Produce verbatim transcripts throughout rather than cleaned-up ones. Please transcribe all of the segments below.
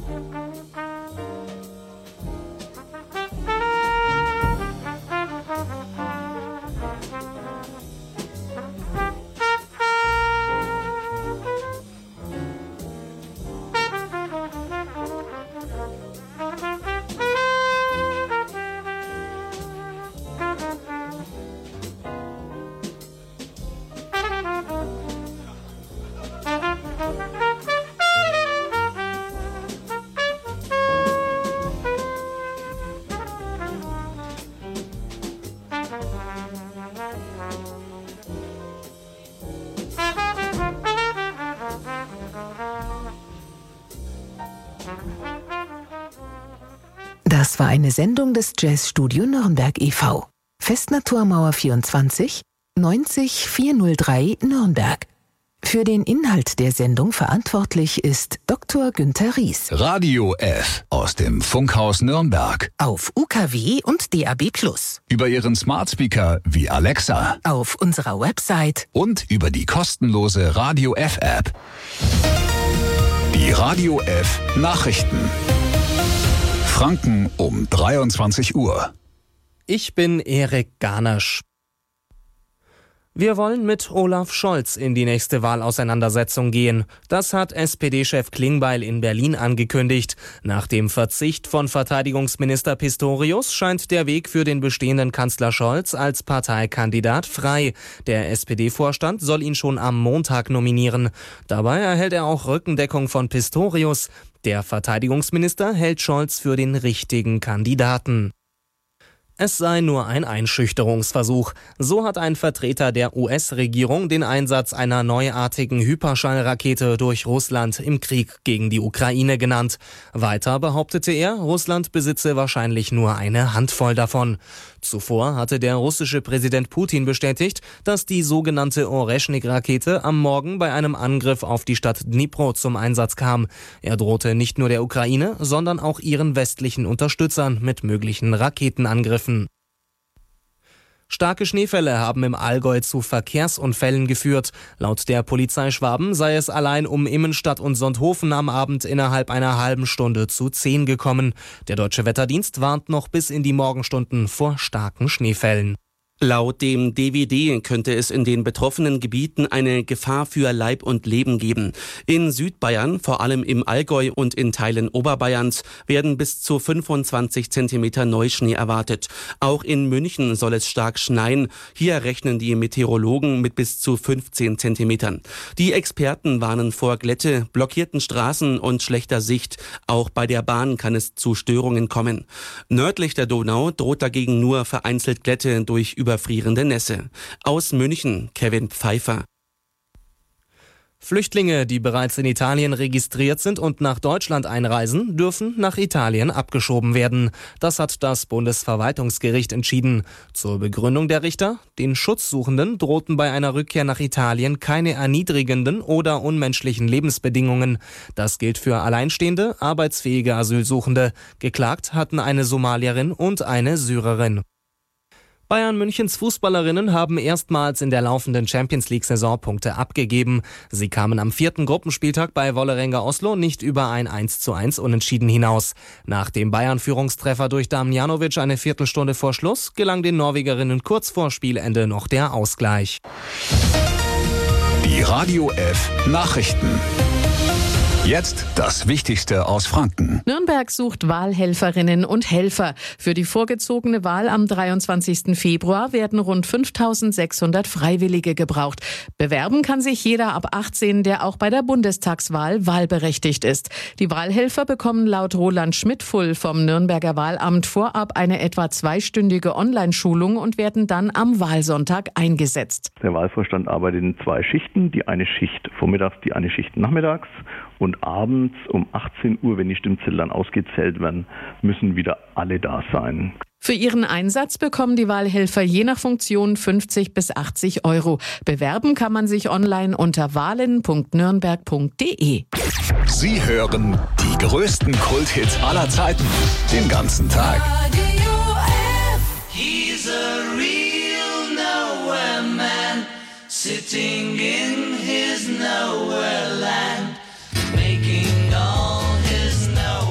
Das war eine Sendung des Jazzstudio Nürnberg e V Festnaturmauer vierundzwanzig, neunzig vierhundertdrei Nürnberg. Für den Inhalt der Sendung verantwortlich ist Doktor Günther Ries. Radio F aus dem Funkhaus Nürnberg. Auf U K W und D A B plus. Über Ihren Smart Speaker wie Alexa. Auf unserer Website. Und über die kostenlose Radio F App. Die Radio F Nachrichten. Franken um dreiundzwanzig Uhr. Ich bin Erik Garnasch. Wir wollen mit Olaf Scholz in die nächste Wahlauseinandersetzung gehen. Das hat S P D-Chef Klingbeil in Berlin angekündigt. Nach dem Verzicht von Verteidigungsminister Pistorius scheint der Weg für den bestehenden Kanzler Scholz als Parteikandidat frei. Der S P D-Vorstand soll ihn schon am Montag nominieren. Dabei erhält er auch Rückendeckung von Pistorius. Der Verteidigungsminister hält Scholz für den richtigen Kandidaten. Es sei nur ein Einschüchterungsversuch. So hat ein Vertreter der U S-Regierung den Einsatz einer neuartigen Hyperschallrakete durch Russland im Krieg gegen die Ukraine genannt. Weiter behauptete er, Russland besitze wahrscheinlich nur eine Handvoll davon. Zuvor hatte der russische Präsident Putin bestätigt, dass die sogenannte Oreschnik-Rakete am Morgen bei einem Angriff auf die Stadt Dnipro zum Einsatz kam. Er drohte nicht nur der Ukraine, sondern auch ihren westlichen Unterstützern mit möglichen Raketenangriffen. Starke Schneefälle haben im Allgäu zu Verkehrsunfällen geführt. Laut der Polizei Schwaben sei es allein um Immenstadt und Sonthofen am Abend innerhalb einer halben Stunde zu zehn gekommen. Der Deutsche Wetterdienst warnt noch bis in die Morgenstunden vor starken Schneefällen. Laut dem D W D könnte es in den betroffenen Gebieten eine Gefahr für Leib und Leben geben. In Südbayern, vor allem im Allgäu und in Teilen Oberbayerns, werden bis zu fünfundzwanzig Zentimeter Neuschnee erwartet. Auch in München soll es stark schneien. Hier rechnen die Meteorologen mit bis zu fünfzehn Zentimetern. Die Experten warnen vor Glätte, blockierten Straßen und schlechter Sicht. Auch bei der Bahn kann es zu Störungen kommen. Nördlich der Donau droht dagegen nur vereinzelt Glätte durch überfrierende Nässe. Aus München, Kevin Pfeiffer. Flüchtlinge, die bereits in Italien registriert sind und nach Deutschland einreisen, dürfen nach Italien abgeschoben werden. Das hat das Bundesverwaltungsgericht entschieden. Zur Begründung der Richter: Den Schutzsuchenden drohten bei einer Rückkehr nach Italien keine erniedrigenden oder unmenschlichen Lebensbedingungen. Das gilt für alleinstehende, arbeitsfähige Asylsuchende. Geklagt hatten eine Somalierin und eine Syrerin. Bayern Münchens Fußballerinnen haben erstmals in der laufenden Champions-League-Saison Punkte abgegeben. Sie kamen am vierten Gruppenspieltag bei Vålerenga Oslo nicht über ein eins zu eins Unentschieden hinaus. Nach dem Bayern-Führungstreffer durch Damjanovic eine Viertelstunde vor Schluss gelang den Norwegerinnen kurz vor Spielende noch der Ausgleich. Die Radio F Nachrichten. Jetzt das Wichtigste aus Franken. Nürnberg sucht Wahlhelferinnen und Helfer. Für die vorgezogene Wahl am dreiundzwanzigsten Februar werden rund fünftausendsechshundert Freiwillige gebraucht. Bewerben kann sich jeder ab achtzehn, der auch bei der Bundestagswahl wahlberechtigt ist. Die Wahlhelfer bekommen laut Roland Schmidtfull vom Nürnberger Wahlamt vorab eine etwa zweistündige Online-Schulung und werden dann am Wahlsonntag eingesetzt. Der Wahlvorstand arbeitet in zwei Schichten. Die eine Schicht vormittags, die eine Schicht nachmittags. Und abends um achtzehn Uhr, wenn die Stimmzettel dann ausgezählt werden, müssen wieder alle da sein. Für ihren Einsatz bekommen die Wahlhelfer je nach Funktion fünfzig bis achtzig Euro. Bewerben kann man sich online unter wahlen punkt nürnberg punkt de. Sie hören die größten Kulthits aller Zeiten den ganzen Tag. He's a real nowhere man, sitting in his nowhere land. Making all his nowhere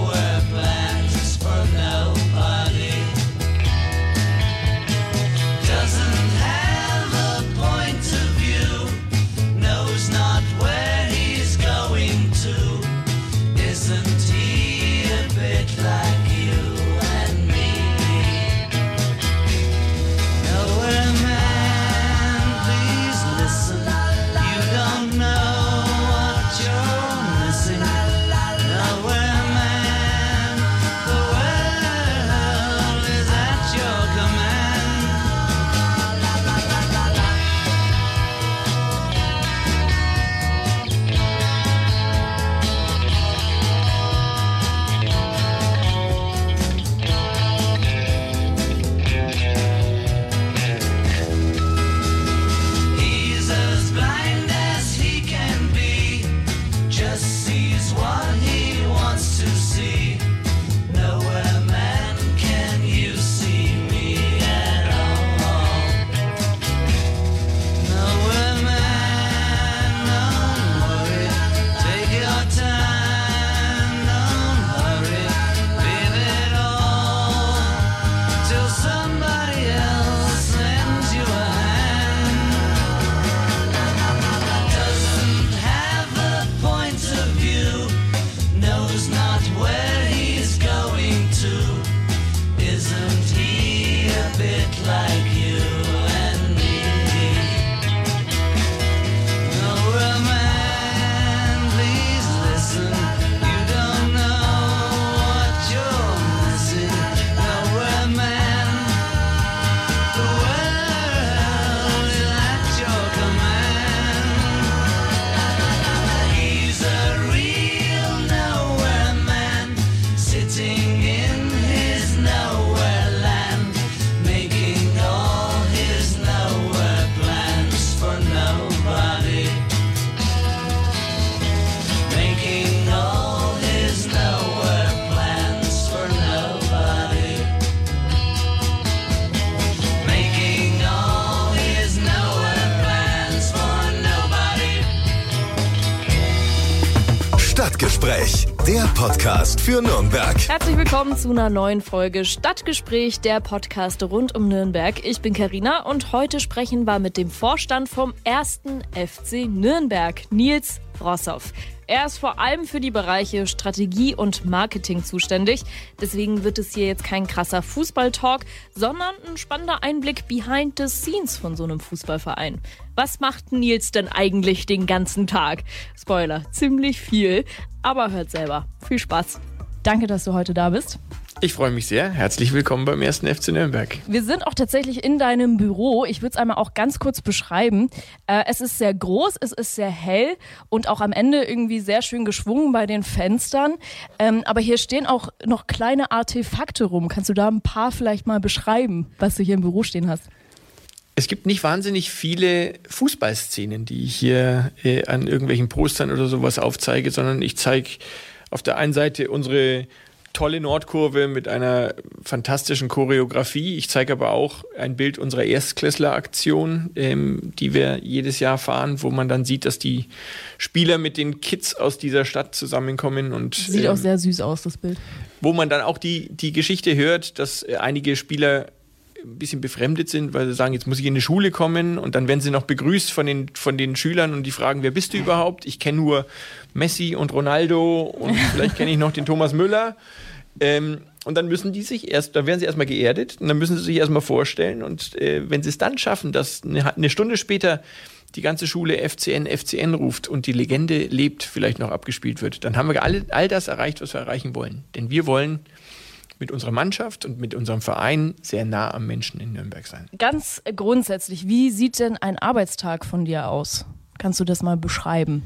der Podcast für Nürnberg. Herzlich willkommen zu einer neuen Folge Stadtgespräch, der Podcast rund um Nürnberg. Ich bin Carina und heute sprechen wir mit dem Vorstand vom ersten F C Nürnberg, Nils Rossoff. Er ist vor allem für die Bereiche Strategie und Marketing zuständig. Deswegen wird es hier jetzt kein krasser Fußball-Talk, sondern ein spannender Einblick behind the scenes von so einem Fußballverein. Was macht Nils denn eigentlich den ganzen Tag? Spoiler, ziemlich viel. Aber hört selber. Viel Spaß. Danke, dass du heute da bist. Ich freue mich sehr. Herzlich willkommen beim ersten F C Nürnberg. Wir sind auch tatsächlich in deinem Büro. Ich würde es einmal auch ganz kurz beschreiben. Äh, es ist sehr groß, es ist sehr hell und auch am Ende irgendwie sehr schön geschwungen bei den Fenstern. Ähm, aber hier stehen auch noch kleine Artefakte rum. Kannst du da ein paar vielleicht mal beschreiben, was du hier im Büro stehen hast? Es gibt nicht wahnsinnig viele Fußballszenen, die ich hier äh, an irgendwelchen Postern oder sowas aufzeige, sondern ich zeige auf der einen Seite unsere tolle Nordkurve mit einer fantastischen Choreografie. Ich zeige aber auch ein Bild unserer Erstklässler-Aktion, ähm, die wir jedes Jahr fahren, wo man dann sieht, dass die Spieler mit den Kids aus dieser Stadt zusammenkommen. Und, Sieht ähm, auch sehr süß aus, das Bild. Wo man dann auch die, die Geschichte hört, dass äh, einige Spieler ein bisschen befremdet sind, weil sie sagen, jetzt muss ich in die Schule kommen und dann werden sie noch begrüßt von den, von den Schülern und die fragen, wer bist du überhaupt? Ich kenne nur Messi und Ronaldo und vielleicht kenne ich noch den Thomas Müller. Ähm, und dann müssen die sich erst, dann werden sie erstmal geerdet und dann müssen sie sich erstmal vorstellen und äh, wenn sie es dann schaffen, dass eine, eine Stunde später die ganze Schule F C N, F C N ruft und die Legende lebt, vielleicht noch abgespielt wird, dann haben wir alle, all das erreicht, was wir erreichen wollen. Denn wir wollen mit unserer Mannschaft und mit unserem Verein sehr nah am Menschen in Nürnberg sein. Ganz grundsätzlich, wie sieht denn ein Arbeitstag von dir aus? Kannst du das mal beschreiben?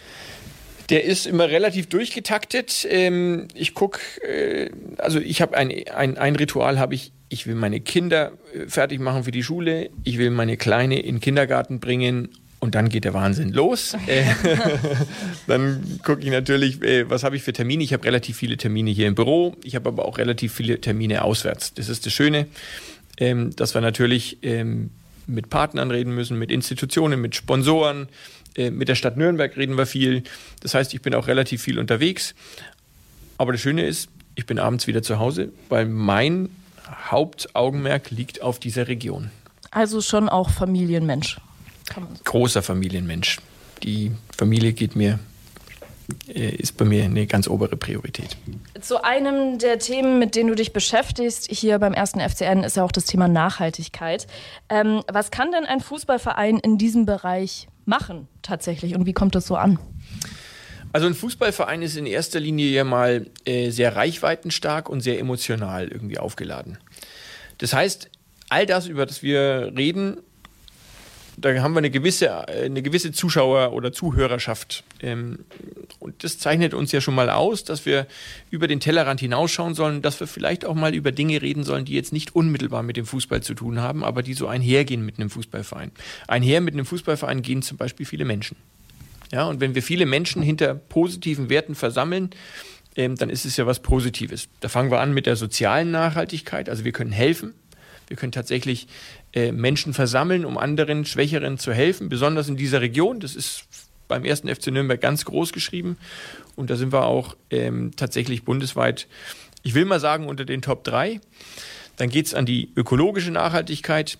Der ist immer relativ durchgetaktet. Ähm, ich gucke, äh, also ich habe ein, ein, ein Ritual, habe ich, ich will meine Kinder äh, fertig machen für die Schule, ich will meine Kleine in den Kindergarten bringen und dann geht der Wahnsinn los. äh, dann gucke ich natürlich, äh, was habe ich für Termine. Ich habe relativ viele Termine hier im Büro, ich habe aber auch relativ viele Termine auswärts. Das ist das Schöne, ähm, dass wir natürlich ähm, mit Partnern reden müssen, mit Institutionen, mit Sponsoren. Mit der Stadt Nürnberg reden wir viel. Das heißt, ich bin auch relativ viel unterwegs. Aber das Schöne ist, ich bin abends wieder zu Hause, weil mein Hauptaugenmerk liegt auf dieser Region. Also schon auch Familienmensch. Kann man so. Großer Familienmensch. Die Familie geht mir, ist bei mir eine ganz obere Priorität. Zu einem der Themen, mit denen du dich beschäftigst, hier beim ersten F C N, ist ja auch das Thema Nachhaltigkeit. Ähm, was kann denn ein Fußballverein in diesem Bereich machen tatsächlich und wie kommt das so an? Also ein Fußballverein ist in erster Linie ja mal äh, sehr reichweitenstark und sehr emotional irgendwie aufgeladen. Das heißt, all das, über das wir reden, da haben wir eine gewisse, eine gewisse Zuschauer- oder Zuhörerschaft. Ähm, und das zeichnet uns ja schon mal aus, dass wir über den Tellerrand hinausschauen sollen, dass wir vielleicht auch mal über Dinge reden sollen, die jetzt nicht unmittelbar mit dem Fußball zu tun haben, aber die so einhergehen mit einem Fußballverein. Einher mit einem Fußballverein gehen zum Beispiel viele Menschen. Ja, und wenn wir viele Menschen hinter positiven Werten versammeln, ähm, dann ist es ja was Positives. Da fangen wir an mit der sozialen Nachhaltigkeit, also wir können helfen. Wir können tatsächlich äh, Menschen versammeln, um anderen Schwächeren zu helfen, besonders in dieser Region. Das ist beim ersten F C Nürnberg ganz groß geschrieben. Und da sind wir auch ähm, tatsächlich bundesweit, ich will mal sagen, unter den Top drei. Dann geht es an die ökologische Nachhaltigkeit.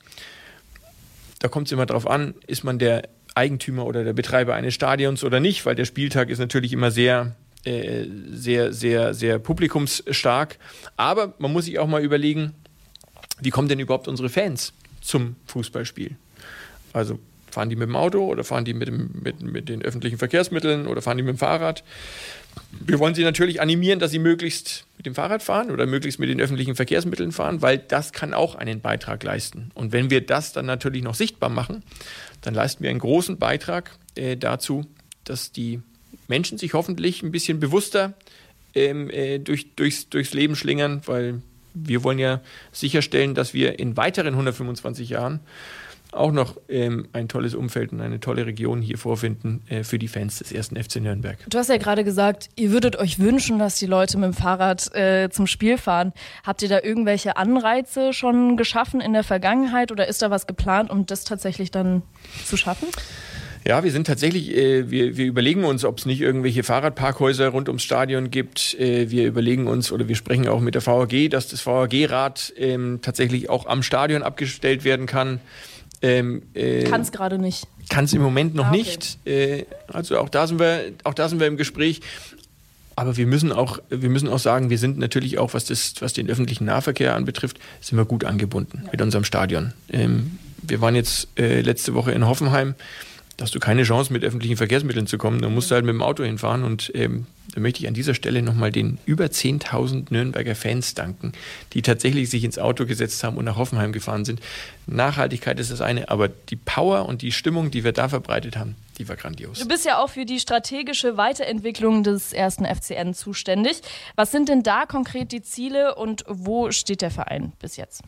Da kommt es immer darauf an, ist man der Eigentümer oder der Betreiber eines Stadions oder nicht, weil der Spieltag ist natürlich immer sehr, äh, sehr, sehr, sehr publikumsstark. Aber man muss sich auch mal überlegen, wie kommen denn überhaupt unsere Fans zum Fußballspiel? Also fahren die mit dem Auto oder fahren die mit, dem, mit, mit den öffentlichen Verkehrsmitteln oder fahren die mit dem Fahrrad? Wir wollen sie natürlich animieren, dass sie möglichst mit dem Fahrrad fahren oder möglichst mit den öffentlichen Verkehrsmitteln fahren, weil das kann auch einen Beitrag leisten. Und wenn wir das dann natürlich noch sichtbar machen, dann leisten wir einen großen Beitrag äh, dazu, dass die Menschen sich hoffentlich ein bisschen bewusster ähm, äh, durch, durchs, durchs Leben schlingern, weil wir wollen ja sicherstellen, dass wir in weiteren hundertfünfundzwanzig Jahren auch noch ähm, ein tolles Umfeld und eine tolle Region hier vorfinden äh, für die Fans des ersten F C Nürnberg. Du hast ja gerade gesagt, ihr würdet euch wünschen, dass die Leute mit dem Fahrrad äh, zum Spiel fahren. Habt ihr da irgendwelche Anreize schon geschaffen in der Vergangenheit oder ist da was geplant, um das tatsächlich dann zu schaffen? Ja, wir sind tatsächlich, äh, wir, wir überlegen uns, ob es nicht irgendwelche Fahrradparkhäuser rund ums Stadion gibt. Äh, wir überlegen uns oder wir sprechen auch mit der V A G, dass das V A G-Rad ähm, tatsächlich auch am Stadion abgestellt werden kann. Ähm, äh, kann es gerade nicht. Kann es im Moment noch ah, okay. nicht. Äh, also auch da sind wir, auch da sind wir im Gespräch. Aber wir müssen auch, wir müssen auch sagen, wir sind natürlich auch, was das, was den öffentlichen Nahverkehr anbetrifft, sind wir gut angebunden ja. mit unserem Stadion. Ähm, wir waren jetzt äh, letzte Woche in Hoffenheim. Da hast du keine Chance, mit öffentlichen Verkehrsmitteln zu kommen. Da musst du halt mit dem Auto hinfahren. Und ähm, da möchte ich an dieser Stelle nochmal den über zehntausend Nürnberger Fans danken, die tatsächlich sich ins Auto gesetzt haben und nach Hoffenheim gefahren sind. Nachhaltigkeit ist das eine, aber die Power und die Stimmung, die wir da verbreitet haben, die war grandios. Du bist ja auch für die strategische Weiterentwicklung des ersten F C N zuständig. Was sind denn da konkret die Ziele und wo steht der Verein bis jetzt?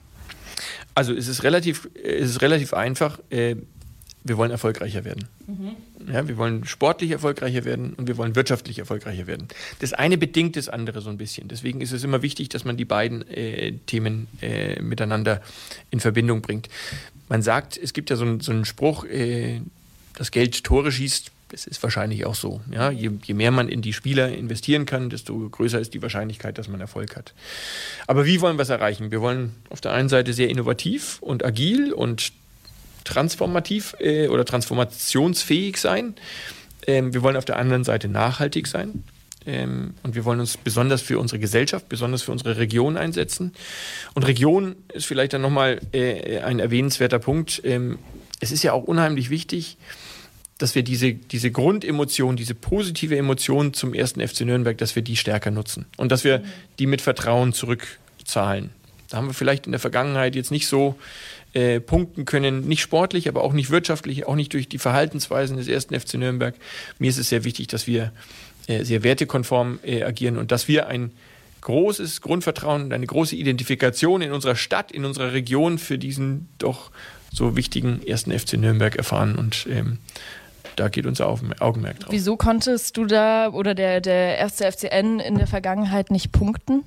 Also es ist relativ, es ist relativ einfach. Äh, Wir wollen erfolgreicher werden. Mhm. Ja, wir wollen sportlich erfolgreicher werden und wir wollen wirtschaftlich erfolgreicher werden. Das eine bedingt das andere so ein bisschen. Deswegen ist es immer wichtig, dass man die beiden äh, Themen äh, miteinander in Verbindung bringt. Man sagt, es gibt ja so, ein, so einen Spruch, äh, das Geld Tore schießt. Das ist wahrscheinlich auch so. Ja? Je, je mehr man in die Spieler investieren kann, desto größer ist die Wahrscheinlichkeit, dass man Erfolg hat. Aber wie wollen wir es erreichen? Wir wollen auf der einen Seite sehr innovativ und agil und transformativ äh, oder transformationsfähig sein. Ähm, wir wollen auf der anderen Seite nachhaltig sein. Ähm, und wir wollen uns besonders für unsere Gesellschaft, besonders für unsere Region einsetzen. Und Region ist vielleicht dann nochmal äh, ein erwähnenswerter Punkt. Ähm, es ist ja auch unheimlich wichtig, dass wir diese, diese Grundemotion, diese positive Emotion zum ersten F C Nürnberg, dass wir die stärker nutzen. Und dass wir die mit Vertrauen zurückzahlen. Da haben wir vielleicht in der Vergangenheit jetzt nicht so Äh, punkten können, nicht sportlich, aber auch nicht wirtschaftlich, auch nicht durch die Verhaltensweisen des ersten F C Nürnberg. Mir ist es sehr wichtig, dass wir äh, sehr wertekonform äh, agieren und dass wir ein großes Grundvertrauen und eine große Identifikation in unserer Stadt, in unserer Region für diesen doch so wichtigen ersten F C Nürnberg erfahren und ähm, da geht unser Augenmerk drauf. Wieso konntest du da oder der, der erste F C N in der Vergangenheit nicht punkten?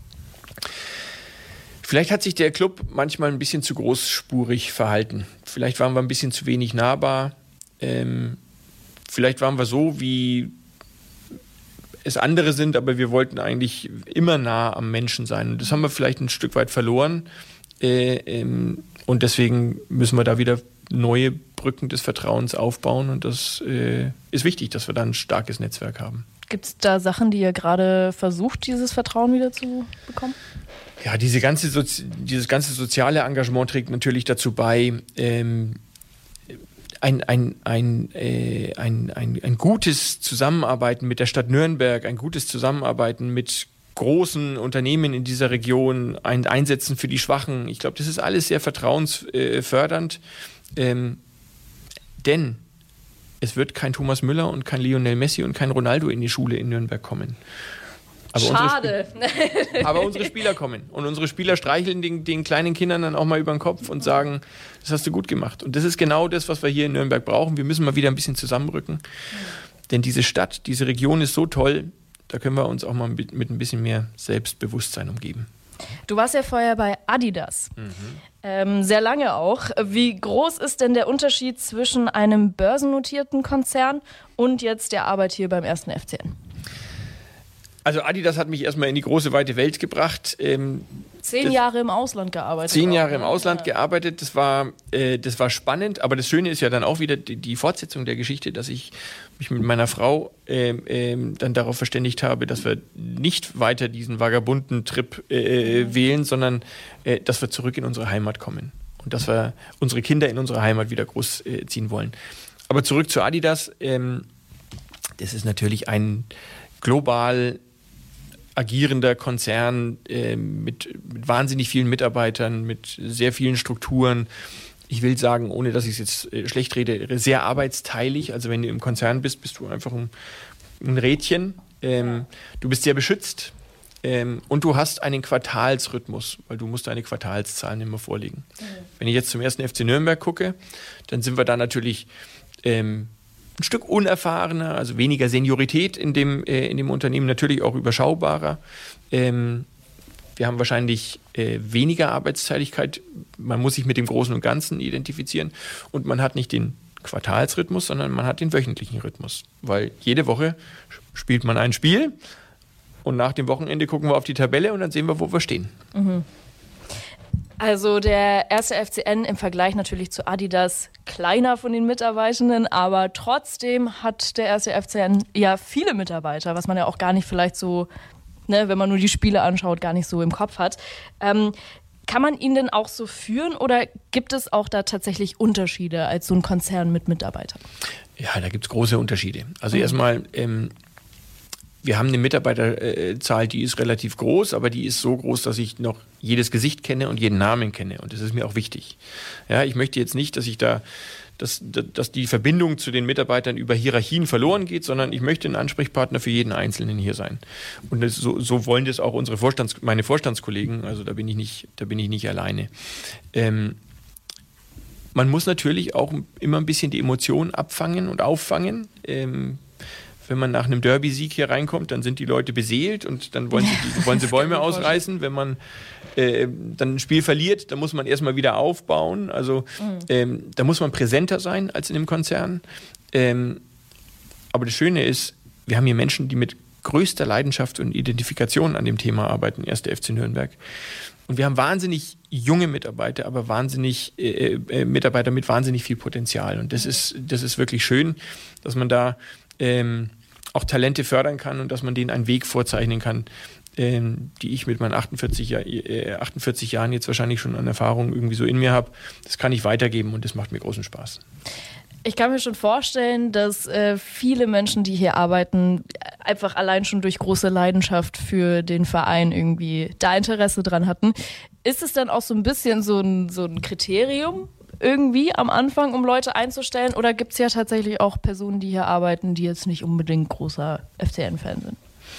Vielleicht hat sich der Club manchmal ein bisschen zu großspurig verhalten. Vielleicht waren wir ein bisschen zu wenig nahbar. Ähm, vielleicht waren wir so, wie es andere sind, aber wir wollten eigentlich immer nah am Menschen sein. Und das haben wir vielleicht ein Stück weit verloren. Äh, ähm, und deswegen müssen wir da wieder neue Brücken des Vertrauens aufbauen. Und das äh, ist wichtig, dass wir da ein starkes Netzwerk haben. Gibt es da Sachen, die ihr gerade versucht, dieses Vertrauen wieder zu bekommen? Ja, diese ganze Sozi- dieses ganze soziale Engagement trägt natürlich dazu bei, ähm, ein, ein, ein, äh, ein, ein, ein gutes Zusammenarbeiten mit der Stadt Nürnberg, ein gutes Zusammenarbeiten mit großen Unternehmen in dieser Region, ein Einsetzen für die Schwachen. Ich glaube, das ist alles sehr vertrauensfördernd, ähm, denn es wird kein Thomas Müller und kein Lionel Messi und kein Ronaldo in die Schule in Nürnberg kommen. Aber Schade. Unsere Sp- aber unsere Spieler kommen. Und unsere Spieler streicheln den, den kleinen Kindern dann auch mal über den Kopf und sagen, das hast du gut gemacht. Und das ist genau das, was wir hier in Nürnberg brauchen. Wir müssen mal wieder ein bisschen zusammenrücken. Mhm. Denn diese Stadt, diese Region ist so toll, da können wir uns auch mal mit, mit ein bisschen mehr Selbstbewusstsein umgeben. Du warst ja vorher bei Adidas. Mhm. Ähm, sehr lange auch. Wie groß ist denn der Unterschied zwischen einem börsennotierten Konzern und jetzt der Arbeit hier beim ersten F C N? Also Adidas hat mich erstmal in die große, weite Welt gebracht. Ähm, zehn Jahre im Ausland gearbeitet. Zehn Jahre auch, im Ausland ja. gearbeitet. Das war, äh, das war spannend. Aber das Schöne ist ja dann auch wieder die, die Fortsetzung der Geschichte, dass ich mich mit meiner Frau ähm, ähm, dann darauf verständigt habe, dass wir nicht weiter diesen vagabunden Trip äh, mhm. wählen, sondern äh, dass wir zurück in unsere Heimat kommen. Und dass wir unsere Kinder in unsere Heimat wieder großziehen äh, wollen. Aber zurück zu Adidas. Ähm, das ist natürlich ein global agierender Konzern äh, mit, mit wahnsinnig vielen Mitarbeitern, mit sehr vielen Strukturen. Ich will sagen, ohne dass ich es jetzt äh, schlecht rede, sehr arbeitsteilig. Also wenn du im Konzern bist, bist du einfach ein, ein Rädchen. Ähm, du bist sehr beschützt ähm, und du hast einen Quartalsrhythmus, weil du musst deine Quartalszahlen immer vorlegen. Mhm. Wenn ich jetzt zum ersten F C Nürnberg gucke, dann sind wir da natürlich ähm, ein Stück unerfahrener, also weniger Seniorität in dem, äh, in dem Unternehmen, natürlich auch überschaubarer. Ähm, wir haben wahrscheinlich äh, weniger Arbeitsteiligkeit. Man muss sich mit dem Großen und Ganzen identifizieren und man hat nicht den Quartalsrhythmus, sondern man hat den wöchentlichen Rhythmus. Weil jede Woche spielt man ein Spiel und nach dem Wochenende gucken wir auf die Tabelle und dann sehen wir, wo wir stehen. Mhm. Also der erste F C N im Vergleich natürlich zu Adidas kleiner von den Mitarbeitenden, aber trotzdem hat der erste F C N ja viele Mitarbeiter, was man ja auch gar nicht vielleicht so, ne, wenn man nur die Spiele anschaut, gar nicht so im Kopf hat. Ähm, kann man ihn denn auch so führen oder gibt es auch da tatsächlich Unterschiede als so ein Konzern mit Mitarbeitern? Ja, da gibt es große Unterschiede. Also mhm. erstmal, ähm, wir haben eine Mitarbeiterzahl, die ist relativ groß, aber die ist so groß, dass ich noch jedes Gesicht kenne und jeden Namen kenne. Und das ist mir auch wichtig. Ja, ich möchte jetzt nicht, dass ich da, dass, dass die Verbindung zu den Mitarbeitern über Hierarchien verloren geht, sondern ich möchte ein Ansprechpartner für jeden Einzelnen hier sein. Und das, so, so wollen das auch unsere Vorstands, meine Vorstandskollegen. Also da bin ich nicht, da bin ich nicht alleine. Ähm, man muss natürlich auch immer ein bisschen die Emotionen abfangen und auffangen. Ähm, Wenn man nach einem Derby-Sieg hier reinkommt, dann sind die Leute beseelt und dann wollen sie, wollen sie Bäume ausreißen. Wenn man äh, dann ein Spiel verliert, dann muss man erstmal wieder aufbauen. Also mhm. ähm, da muss man präsenter sein als in einem Konzern. Ähm, aber das Schöne ist, wir haben hier Menschen, die mit größter Leidenschaft und Identifikation an dem Thema arbeiten, erster F C Nürnberg. Und wir haben wahnsinnig junge Mitarbeiter, aber wahnsinnig äh, äh, Mitarbeiter mit wahnsinnig viel Potenzial. Und das ist, das ist wirklich schön, dass man da Ähm, auch Talente fördern kann und dass man denen einen Weg vorzeichnen kann, ähm, die ich mit meinen achtundvierzig, Jahr, äh, achtundvierzig Jahren jetzt wahrscheinlich schon an Erfahrung irgendwie so in mir habe. Das kann ich weitergeben und das macht mir großen Spaß. Ich kann mir schon vorstellen, dass äh, viele Menschen, die hier arbeiten, einfach allein schon durch große Leidenschaft für den Verein irgendwie da Interesse dran hatten. Ist es dann auch so ein bisschen so ein, so ein Kriterium irgendwie am Anfang, um Leute einzustellen? Oder gibt es ja tatsächlich auch Personen, die hier arbeiten, die jetzt nicht unbedingt großer F C N-Fan sind?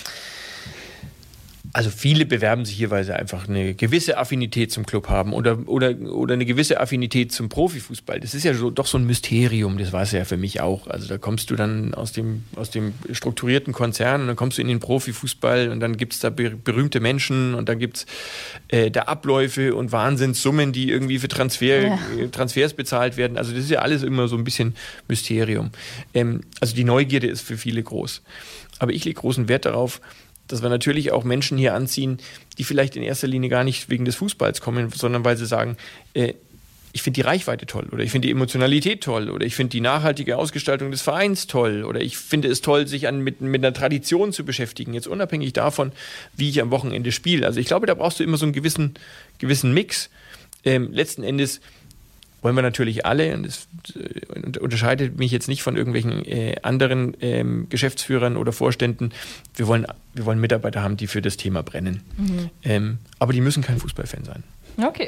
Also viele bewerben sich hier, weil sie einfach eine gewisse Affinität zum Club haben oder, oder, oder eine gewisse Affinität zum Profifußball. Das ist ja so, doch so ein Mysterium, das war es ja für mich auch. Also da kommst du dann aus dem, aus dem strukturierten Konzern und dann kommst du in den Profifußball und dann gibt es da berühmte Menschen und dann gibt es äh, da Abläufe und Wahnsinnssummen, die irgendwie für Transfer, ja. Transfers bezahlt werden. Also das ist ja alles immer so ein bisschen Mysterium. Ähm, also die Neugierde ist für viele groß. Aber ich lege großen Wert darauf, dass wir natürlich auch Menschen hier anziehen, die vielleicht in erster Linie gar nicht wegen des Fußballs kommen, sondern weil sie sagen, äh, ich finde die Reichweite toll oder ich finde die Emotionalität toll oder ich finde die nachhaltige Ausgestaltung des Vereins toll oder ich finde es toll, sich an, mit, mit einer Tradition zu beschäftigen, jetzt unabhängig davon, wie ich am Wochenende spiele. Also ich glaube, da brauchst du immer so einen gewissen, gewissen Mix. Ähm, letzten Endes wollen wir natürlich alle, und das äh, unterscheidet mich jetzt nicht von irgendwelchen äh, anderen ähm, Geschäftsführern oder Vorständen, wir wollen, wir wollen Mitarbeiter haben, die für das Thema brennen. Mhm. Ähm, aber die müssen kein Fußballfan sein. Okay.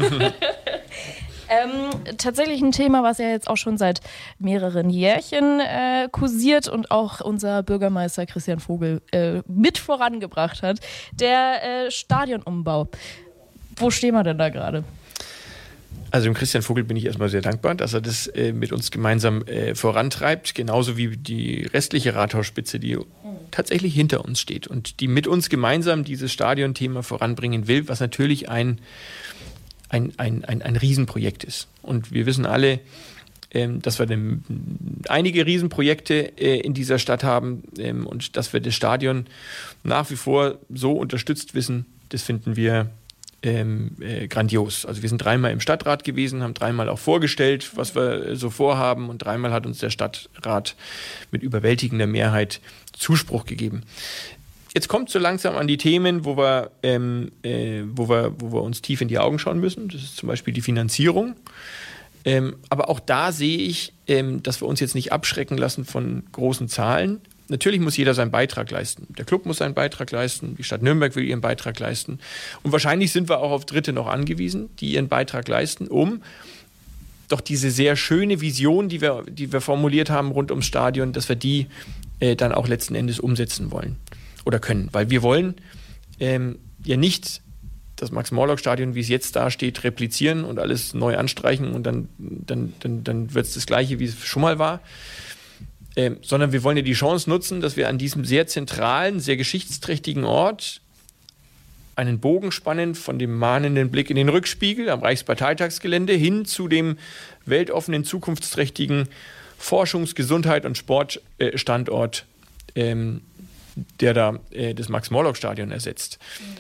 ähm, tatsächlich ein Thema, was ja jetzt auch schon seit mehreren Jährchen äh, kursiert und auch unser Bürgermeister Christian Vogel äh, mit vorangebracht hat, der äh, Stadionumbau. Wo stehen wir denn da gerade? Also dem Christian Vogel bin ich erstmal sehr dankbar, dass er das äh, mit uns gemeinsam äh, vorantreibt, genauso wie die restliche Rathausspitze, die tatsächlich hinter uns steht und die mit uns gemeinsam dieses Stadionthema voranbringen will, was natürlich ein, ein, ein, ein, ein Riesenprojekt ist. Und wir wissen alle, ähm, dass wir dem, einige Riesenprojekte äh, in dieser Stadt haben ähm, und dass wir das Stadion nach wie vor so unterstützt wissen, das finden wir Ähm, äh, grandios. Also wir sind dreimal im Stadtrat gewesen, haben dreimal auch vorgestellt, was wir so vorhaben und dreimal hat uns der Stadtrat mit überwältigender Mehrheit Zuspruch gegeben. Jetzt kommt so langsam an die Themen, wo wir, ähm, äh, wo wir, wo wir uns tief in die Augen schauen müssen. Das ist zum Beispiel die Finanzierung. Ähm, aber auch da sehe ich, ähm, dass wir uns jetzt nicht abschrecken lassen von großen Zahlen. Natürlich muss jeder seinen Beitrag leisten. Der Club muss seinen Beitrag leisten, die Stadt Nürnberg will ihren Beitrag leisten. Und wahrscheinlich sind wir auch auf Dritte noch angewiesen, die ihren Beitrag leisten, um doch diese sehr schöne Vision, die wir, die wir formuliert haben rund ums Stadion, dass wir die äh, dann auch letzten Endes umsetzen wollen oder können. Weil wir wollen ähm, ja nicht das Max-Morlock-Stadion, wie es jetzt dasteht, replizieren und alles neu anstreichen und dann, dann, dann, dann wird es das Gleiche, wie es schon mal war. Ähm, sondern wir wollen ja die Chance nutzen, dass wir an diesem sehr zentralen, sehr geschichtsträchtigen Ort einen Bogen spannen von dem mahnenden Blick in den Rückspiegel am Reichsparteitagsgelände hin zu dem weltoffenen, zukunftsträchtigen Forschungs-, Gesundheit- und Sportstandort, ähm, der da äh, das Max-Morlock-Stadion ersetzt.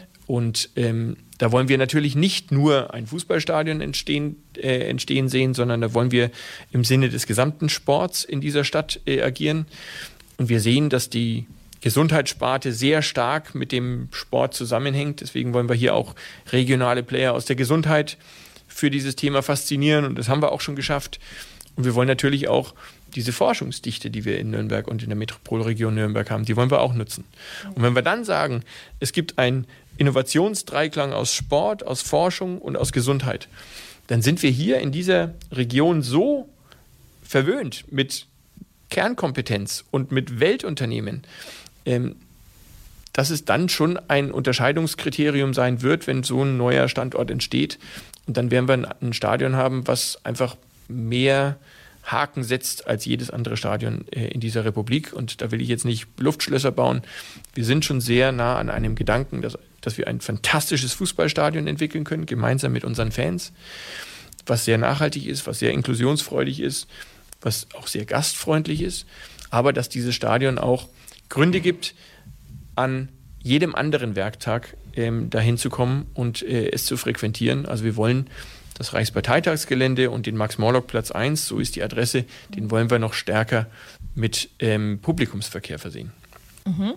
Und ähm, da wollen wir natürlich nicht nur ein Fußballstadion entstehen, äh, entstehen sehen, sondern da wollen wir im Sinne des gesamten Sports in dieser Stadt äh, agieren. Und wir sehen, dass die Gesundheitssparte sehr stark mit dem Sport zusammenhängt. Deswegen wollen wir hier auch regionale Player aus der Gesundheit für dieses Thema faszinieren. Und das haben wir auch schon geschafft. Und wir wollen natürlich auch diese Forschungsdichte, die wir in Nürnberg und in der Metropolregion Nürnberg haben, die wollen wir auch nutzen. Und wenn wir dann sagen, es gibt einen Innovationsdreiklang aus Sport, aus Forschung und aus Gesundheit, dann sind wir hier in dieser Region so verwöhnt mit Kernkompetenz und mit Weltunternehmen, ähm, dass es dann schon ein Unterscheidungskriterium sein wird, wenn so ein neuer Standort entsteht. Und dann werden wir ein, ein Stadion haben, was einfach mehr Haken setzt als jedes andere Stadion äh, in dieser Republik. Und da will ich jetzt nicht Luftschlösser bauen. Wir sind schon sehr nah an einem Gedanken, dass, dass wir ein fantastisches Fußballstadion entwickeln können, gemeinsam mit unseren Fans, was sehr nachhaltig ist, was sehr inklusionsfreudig ist, was auch sehr gastfreundlich ist, aber dass dieses Stadion auch Gründe gibt, an jedem anderen Werktag ähm, dahin zu kommen und äh, es zu frequentieren. Also wir wollen das Reichsparteitagsgelände und den Max-Morlock-Platz eins, so ist die Adresse, den wollen wir noch stärker mit ähm, Publikumsverkehr versehen. Mhm.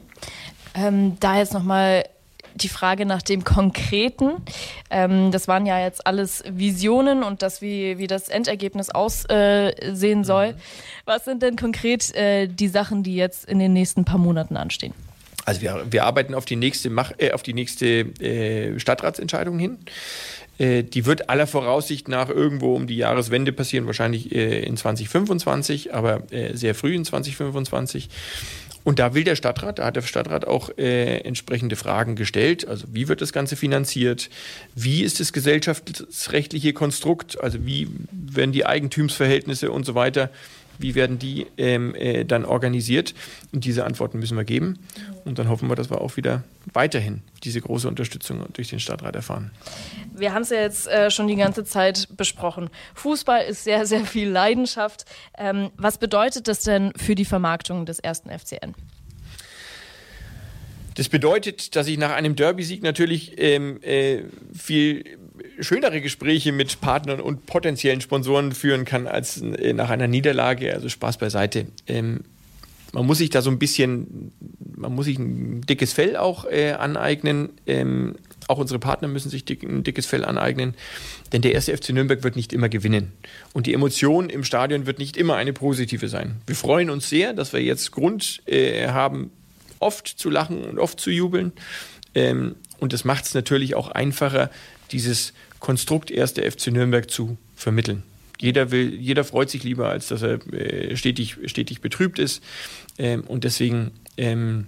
Ähm, da jetzt nochmal die Frage nach dem Konkreten. Ähm, das waren ja jetzt alles Visionen und das, wie, wie das Endergebnis aussehen äh, soll. Mhm. Was sind denn konkret äh, die Sachen, die jetzt in den nächsten paar Monaten anstehen? Also wir, wir arbeiten auf die nächste, Mach, äh, auf die nächste äh, Stadtratsentscheidung hin. Äh, die wird aller Voraussicht nach irgendwo um die Jahreswende passieren, wahrscheinlich äh, in zwanzig fünfundzwanzig, aber äh, sehr früh in zwanzig fünfundzwanzig. Und da will der Stadtrat, da hat der Stadtrat auch äh, entsprechende Fragen gestellt. Also wie wird das Ganze finanziert? Wie ist das gesellschaftsrechtliche Konstrukt? Also wie werden die Eigentumsverhältnisse und so weiter, wie werden die ähm, äh, dann organisiert? Und diese Antworten müssen wir geben. Und dann hoffen wir, dass wir auch wieder weiterhin diese große Unterstützung durch den Stadtrat erfahren. Wir haben es ja jetzt äh, schon die ganze Zeit besprochen. Fußball ist sehr, sehr viel Leidenschaft. Ähm, was bedeutet das denn für die Vermarktung des ersten F C N? Das bedeutet, dass ich nach einem Derby-Sieg natürlich ähm, äh, viel schönere Gespräche mit Partnern und potenziellen Sponsoren führen kann als äh, nach einer Niederlage. Also Spaß beiseite. Ähm, man muss sich da so ein bisschen, man muss sich ein dickes Fell auch äh, aneignen. Ähm, auch unsere Partner müssen sich dick, ein dickes Fell aneignen. Denn der erste F C Nürnberg wird nicht immer gewinnen. Und die Emotion im Stadion wird nicht immer eine positive sein. Wir freuen uns sehr, dass wir jetzt Grund äh, haben, oft zu lachen und oft zu jubeln. Ähm, und das macht es natürlich auch einfacher, dieses Konstrukt erster F C Nürnberg zu vermitteln. Jeder will, jeder freut sich lieber, als dass er äh, stetig, stetig betrübt ist. Ähm, und deswegen ähm,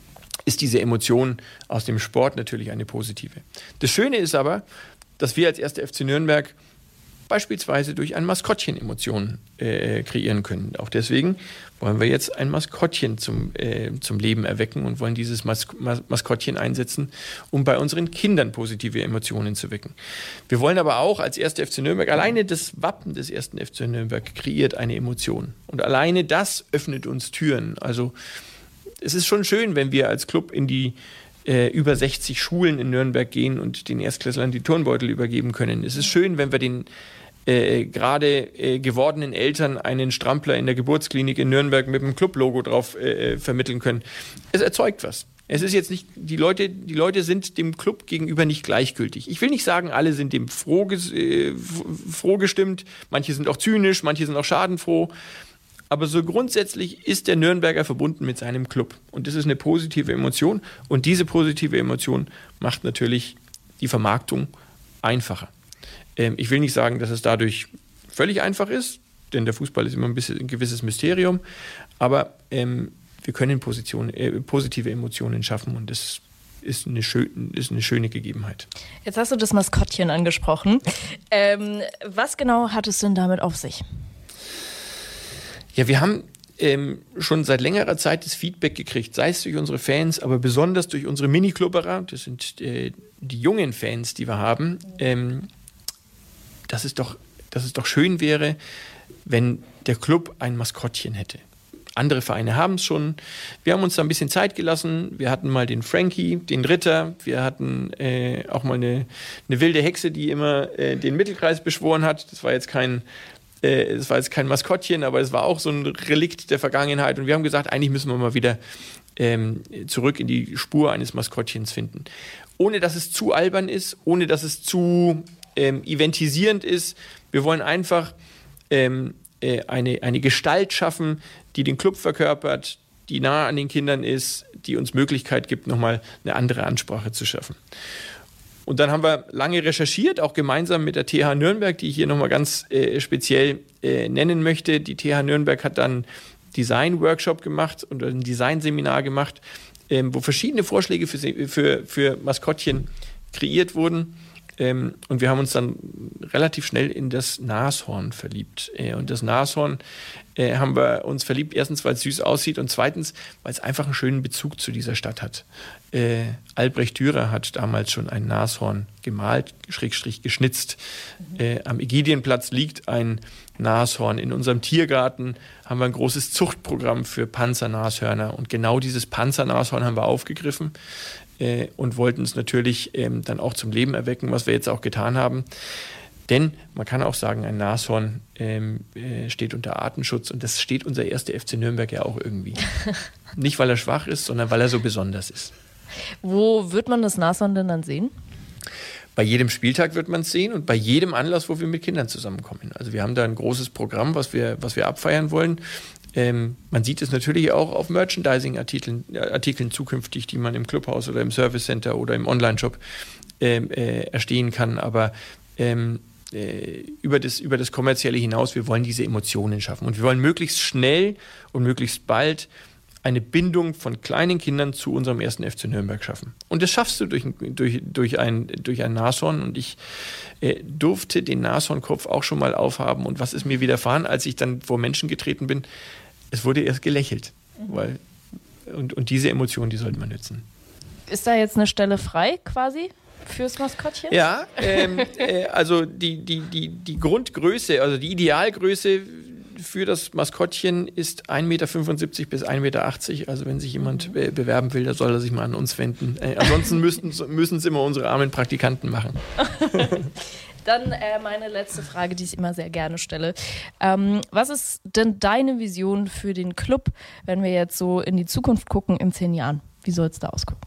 ist diese Emotion aus dem Sport natürlich eine positive. Das Schöne ist aber, dass wir als erster F C Nürnberg beispielsweise durch ein Maskottchen Emotionen äh, kreieren können. Auch deswegen wollen wir jetzt ein Maskottchen zum, äh, zum Leben erwecken und wollen dieses Mas- Mas- Maskottchen einsetzen, um bei unseren Kindern positive Emotionen zu wecken. Wir wollen aber auch als erster F C Nürnberg, alleine das Wappen des ersten F C Nürnberg kreiert eine Emotion. Und alleine das öffnet uns Türen. Also es ist schon schön, wenn wir als Club in die äh, über sechzig Schulen in Nürnberg gehen und den Erstklässlern die Turnbeutel übergeben können. Es ist schön, wenn wir den Äh, gerade äh, gewordenen Eltern einen Strampler in der Geburtsklinik in Nürnberg mit dem Club-Logo drauf äh, vermitteln können. Es erzeugt was. Es ist jetzt nicht, die Leute, die Leute sind dem Club gegenüber nicht gleichgültig. Ich will nicht sagen, alle sind dem froh, äh, froh gestimmt, manche sind auch zynisch, manche sind auch schadenfroh. Aber so grundsätzlich ist der Nürnberger verbunden mit seinem Club. Und das ist eine positive Emotion. Und diese positive Emotion macht natürlich die Vermarktung einfacher. Ich will nicht sagen, dass es dadurch völlig einfach ist, denn der Fußball ist immer ein bisschen ein gewisses Mysterium, aber ähm, wir können Position, äh, positive Emotionen schaffen und das ist eine, schön, ist eine schöne Gegebenheit. Jetzt hast du das Maskottchen angesprochen. Ähm, was genau hat es denn damit auf sich? Ja, wir haben ähm, schon seit längerer Zeit das Feedback gekriegt, sei es durch unsere Fans, aber besonders durch unsere Mini-Klubberer, das sind äh, die jungen Fans, die wir haben, ähm, dass es doch, dass es doch schön wäre, wenn der Club ein Maskottchen hätte. Andere Vereine haben es schon. Wir haben uns da ein bisschen Zeit gelassen. Wir hatten mal den Frankie, den Ritter. Wir hatten äh, auch mal eine, eine wilde Hexe, die immer äh, den Mittelkreis beschworen hat. Das war jetzt kein, äh, das war jetzt kein Maskottchen, aber es war auch so ein Relikt der Vergangenheit. Und wir haben gesagt, eigentlich müssen wir mal wieder ähm, zurück in die Spur eines Maskottchens finden. Ohne, dass es zu albern ist, ohne, dass es zu ähm, eventisierend ist. Wir wollen einfach ähm, äh, eine, eine Gestalt schaffen, die den Club verkörpert, die nah an den Kindern ist, die uns Möglichkeit gibt, nochmal eine andere Ansprache zu schaffen. Und dann haben wir lange recherchiert, auch gemeinsam mit der T H Nürnberg, die ich hier nochmal ganz äh, speziell äh, nennen möchte. Die T H Nürnberg hat dann einen Design-Workshop gemacht und ein Designseminar gemacht, ähm, wo verschiedene Vorschläge für, für, für Maskottchen kreiert wurden. Ähm, und wir haben uns dann relativ schnell in das Nashorn verliebt. Äh, und das Nashorn äh, haben wir uns verliebt, erstens, weil es süß aussieht und zweitens, weil es einfach einen schönen Bezug zu dieser Stadt hat. Äh, Albrecht Dürer hat damals schon ein Nashorn gemalt, schrägstrich geschnitzt. Mhm. Äh, am Ägidienplatz liegt ein Nashorn. In unserem Tiergarten haben wir ein großes Zuchtprogramm für Panzernashörner. Und genau dieses Panzernashorn haben wir aufgegriffen. Äh, und wollten es natürlich ähm, dann auch zum Leben erwecken, was wir jetzt auch getan haben. Denn man kann auch sagen, ein Nashorn ähm, äh, steht unter Artenschutz und das steht unser erster F C Nürnberg ja auch irgendwie. Nicht, weil er schwach ist, sondern weil er so besonders ist. Wo wird man das Nashorn denn dann sehen? Bei jedem Spieltag wird man es sehen und bei jedem Anlass, wo wir mit Kindern zusammenkommen. Also wir haben da ein großes Programm, was wir, was wir abfeiern wollen. Ähm, man sieht es natürlich auch auf Merchandising-Artikeln Artikeln zukünftig, die man im Clubhaus oder im Service Center oder im Online-Shop ähm, äh, erstehen kann. Aber ähm, äh, über, das, über das Kommerzielle hinaus, wir wollen diese Emotionen schaffen. Und wir wollen möglichst schnell und möglichst bald eine Bindung von kleinen Kindern zu unserem ersten F C Nürnberg schaffen. Und das schaffst du durch, durch, durch, ein, durch ein Nashorn. Und ich äh, durfte den Nashornkopf auch schon mal aufhaben. Und was ist mir widerfahren, als ich dann vor Menschen getreten bin? Es wurde erst gelächelt. Mhm. Weil, und, und diese Emotion, die sollte man nützen. Ist da jetzt eine Stelle frei quasi fürs Maskottchen? Ja, ähm, äh, also die, die, die, die Grundgröße, also die Idealgröße für das Maskottchen ist ein Meter fünfundsiebzig bis ein Meter achtzig. Also wenn sich jemand be- bewerben will, da soll er sich mal an uns wenden. Äh, ansonsten müssten es immer unsere armen Praktikanten machen. Dann äh, meine letzte Frage, die ich immer sehr gerne stelle. Ähm, was ist denn deine Vision für den Club, wenn wir jetzt so in die Zukunft gucken, in zehn Jahren? Wie soll es da ausgucken?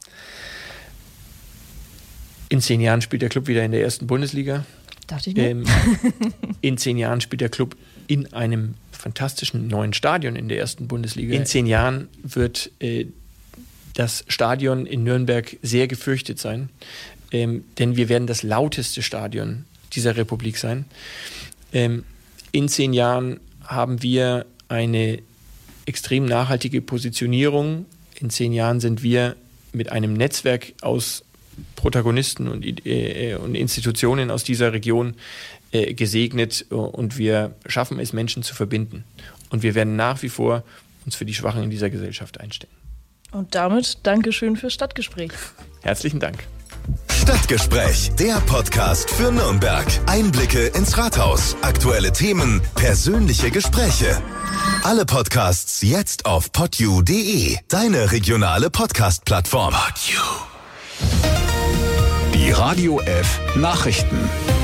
In zehn Jahren spielt der Club wieder in der ersten Bundesliga. Dachte ich mir. Ähm, in zehn Jahren spielt der Club in einem fantastischen neuen Stadion in der ersten Bundesliga. In zehn Jahren wird äh, das Stadion in Nürnberg sehr gefürchtet sein, ähm, denn wir werden das lauteste Stadion dieser Republik sein. Ähm, in zehn Jahren haben wir eine extrem nachhaltige Positionierung. In zehn Jahren sind wir mit einem Netzwerk aus Protagonisten und, äh, und Institutionen aus dieser Region äh, gesegnet und wir schaffen es, Menschen zu verbinden. Und wir werden nach wie vor uns für die Schwachen in dieser Gesellschaft einstellen. Und damit Dankeschön fürs Stadtgespräch. Herzlichen Dank. Stadtgespräch, der Podcast für Nürnberg. Einblicke ins Rathaus, aktuelle Themen, persönliche Gespräche. Alle Podcasts jetzt auf podyou punkt de, deine regionale Podcast-Plattform. Podyou. Die Radio F Nachrichten.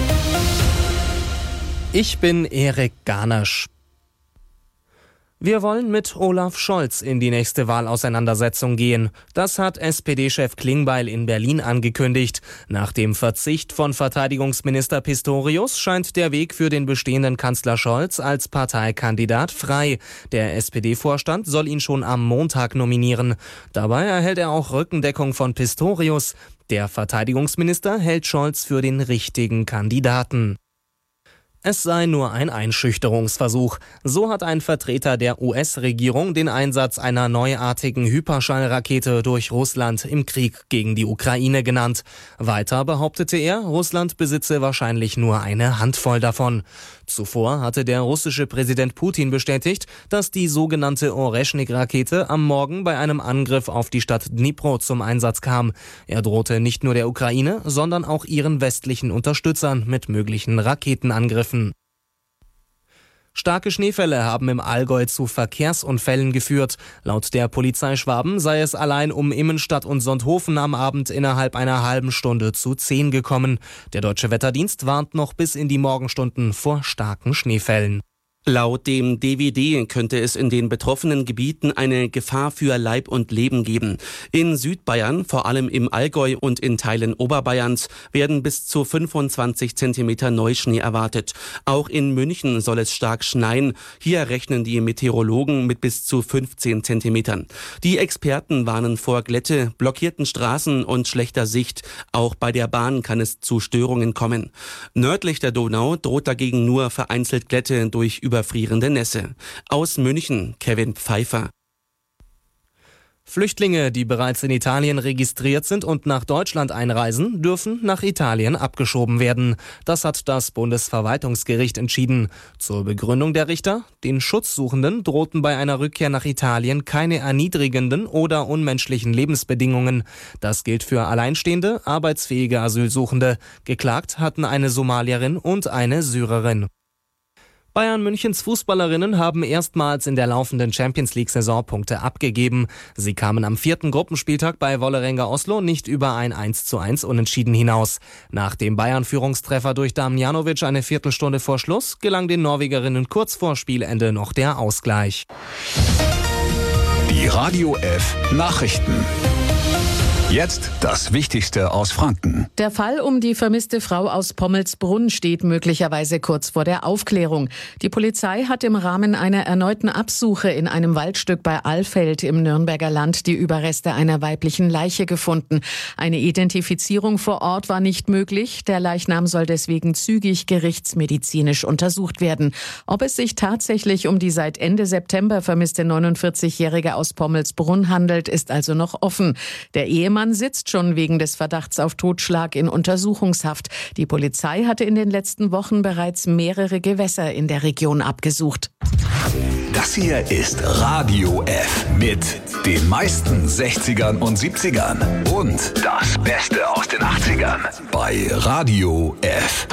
Ich bin Erik Garnasch. Wir wollen mit Olaf Scholz in die nächste Wahlauseinandersetzung gehen. Das hat S P D-Chef Klingbeil in Berlin angekündigt. Nach dem Verzicht von Verteidigungsminister Pistorius scheint der Weg für den bestehenden Kanzler Scholz als Parteikandidat frei. Der S P D-Vorstand soll ihn schon am Montag nominieren. Dabei erhält er auch Rückendeckung von Pistorius. Der Verteidigungsminister hält Scholz für den richtigen Kandidaten. Es sei nur ein Einschüchterungsversuch. So hat ein Vertreter der U S-Regierung den Einsatz einer neuartigen Hyperschallrakete durch Russland im Krieg gegen die Ukraine genannt. Weiter behauptete er, Russland besitze wahrscheinlich nur eine Handvoll davon. Zuvor hatte der russische Präsident Putin bestätigt, dass die sogenannte Oreschnik-Rakete am Morgen bei einem Angriff auf die Stadt Dnipro zum Einsatz kam. Er drohte nicht nur der Ukraine, sondern auch ihren westlichen Unterstützern mit möglichen Raketenangriffen. Starke Schneefälle haben im Allgäu zu Verkehrsunfällen geführt. Laut der Polizei Schwaben sei es allein um Immenstadt und Sonthofen am Abend innerhalb einer halben Stunde zu zehn gekommen. Der Deutsche Wetterdienst warnt noch bis in die Morgenstunden vor starken Schneefällen. Laut dem D W D könnte es in den betroffenen Gebieten eine Gefahr für Leib und Leben geben. In Südbayern, vor allem im Allgäu und in Teilen Oberbayerns, werden bis zu fünfundzwanzig Zentimeter Neuschnee erwartet. Auch in München soll es stark schneien. Hier rechnen die Meteorologen mit bis zu fünfzehn Zentimetern. Die Experten warnen vor Glätte, blockierten Straßen und schlechter Sicht. Auch bei der Bahn kann es zu Störungen kommen. Nördlich der Donau droht dagegen nur vereinzelt Glätte durch überfrierende Nässe. Aus München, Kevin Pfeiffer. Flüchtlinge, die bereits in Italien registriert sind und nach Deutschland einreisen, dürfen nach Italien abgeschoben werden. Das hat das Bundesverwaltungsgericht entschieden. Zur Begründung der Richter: Den Schutzsuchenden drohten bei einer Rückkehr nach Italien keine erniedrigenden oder unmenschlichen Lebensbedingungen. Das gilt für alleinstehende, arbeitsfähige Asylsuchende. Geklagt hatten eine Somalierin und eine Syrerin. Bayern Münchens Fußballerinnen haben erstmals in der laufenden Champions-League-Saison Punkte abgegeben. Sie kamen am vierten Gruppenspieltag bei Vålerenga Oslo nicht über ein eins zu eins Unentschieden hinaus. Nach dem Bayern-Führungstreffer durch Damjanovic eine Viertelstunde vor Schluss gelang den Norwegerinnen kurz vor Spielende noch der Ausgleich. Die Radio F Nachrichten. Jetzt das Wichtigste aus Franken. Der Fall um die vermisste Frau aus Pommelsbrunn steht möglicherweise kurz vor der Aufklärung. Die Polizei hat im Rahmen einer erneuten Absuche in einem Waldstück bei Alfeld im Nürnberger Land die Überreste einer weiblichen Leiche gefunden. Eine Identifizierung vor Ort war nicht möglich. Der Leichnam soll deswegen zügig gerichtsmedizinisch untersucht werden. Ob es sich tatsächlich um die seit Ende September vermisste neunundvierzigjährige aus Pommelsbrunn handelt, ist also noch offen. Der Ehemann Man sitzt schon wegen des Verdachts auf Totschlag in Untersuchungshaft. Die Polizei hatte in den letzten Wochen bereits mehrere Gewässer in der Region abgesucht. Das hier ist Radio F mit den meisten sechzigern und siebzigern und das Beste aus den achtzigern bei Radio F.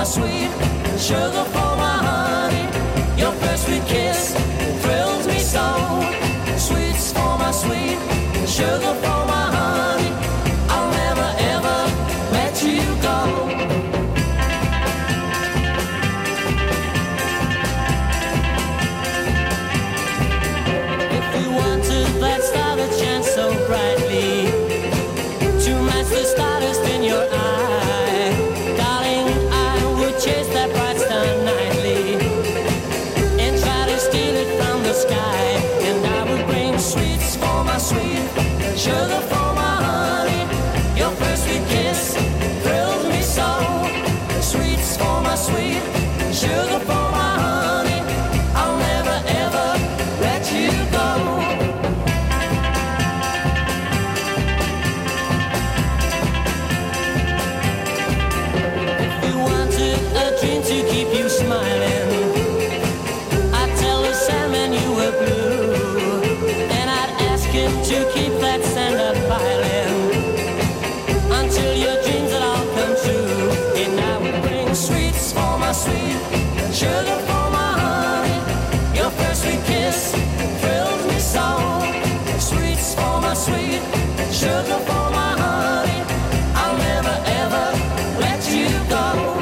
my sweet, sugar for my honey. Your first sweet kiss thrills me so. Sweets for my sweet, sugar for my honey. I'll never ever let you go. If you wanted that star that shines so brightly to match the stardust in your eye, darling, I would chase that bright star nightly and try to steal it from the sky. And I would bring sweets for my sweet, sugar for my honey. Your first sweet kiss thrills me so. Sweets for my sweet, sugar for my honey. I'll never ever let you go. To keep you smiling, I'd tell the Sandman you were blue, and I'd ask him to keep that sand up piling until your dreams would all come true. And I would bring sweets for my sweet, sugar for my honey. Your first sweet kiss thrills me so. Sweets for my sweet, sugar for my honey. I'll never ever let you go.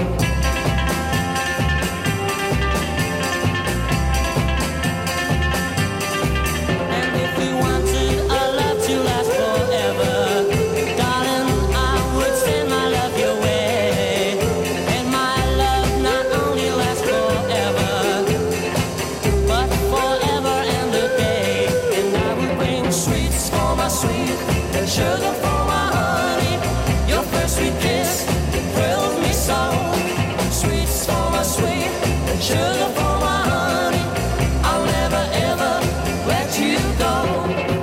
Sugar for my honey, your first sweet kiss thrills me so. Sweets for my sweet, sugar for my honey. I'll never ever let you go.